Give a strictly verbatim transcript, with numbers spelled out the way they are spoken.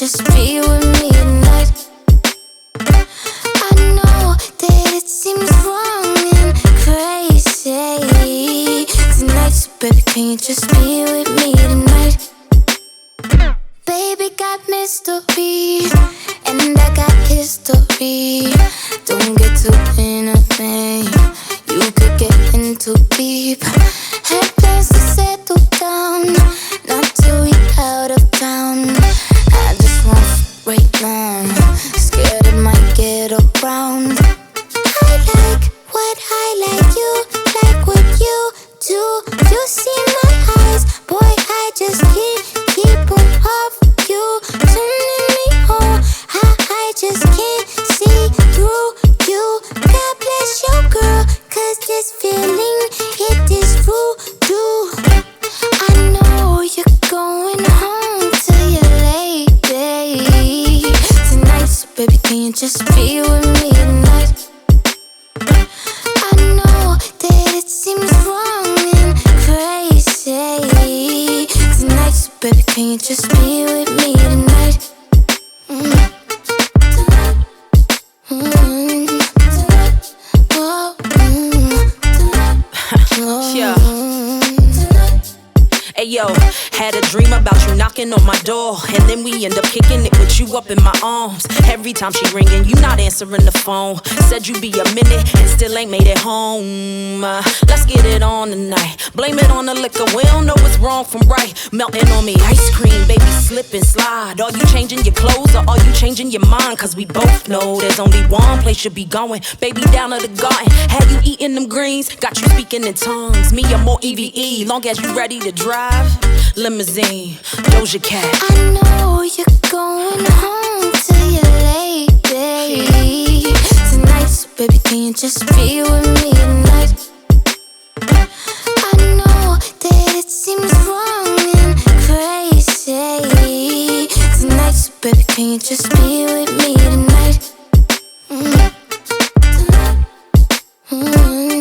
just be with me tonight? I know that it seems wrong and crazy tonight, so baby, can you just be with me tonight? Baby got mystery, and I got history. Don't get too innocent, you could get in too deep. Had plans to settle down, not till we out of town. I just want right now, scared it might get around. I like what I like, you like what you do. You see my eyes, boy, I just can't keep them off you, turning me on. I, I just can't see through you. God bless your girl, cause this feeling, it is voodoo. I know you're going home to your lady tonight, so baby, can you just be with me tonight? I know that it seems wrong and crazy tonight, so baby, can you just be with me tonight? Mm. Tonight. Mm. Tonight. Oh. Mm. Tonight. Oh. Yeah. Hey yo, had a dream about you knocking on my door, and then we end up kicking it with you up in my arms. Every time she ringing, you not answering the phone. Said you be a minute and still ain't made it home. Uh, let's get it on tonight. Blame it on the liquor, we don't know what's wrong from right. Melting on me, ice cream, baby, slip and slide. Are you changing your clothes or are you changing your mind? Cause we both know there's only one place you be going. Baby, down to the garden, had you eating them greens? Got you speaking in tongues, me I'm more E V E. Long as you ready to drive. Limousine, Doja Cat. I know you're going home to your lady tonight, so baby, can you just be with me tonight? I know that it seems wrong and crazy tonight, so baby, can you just be with me tonight? Mm. Tonight. Mm.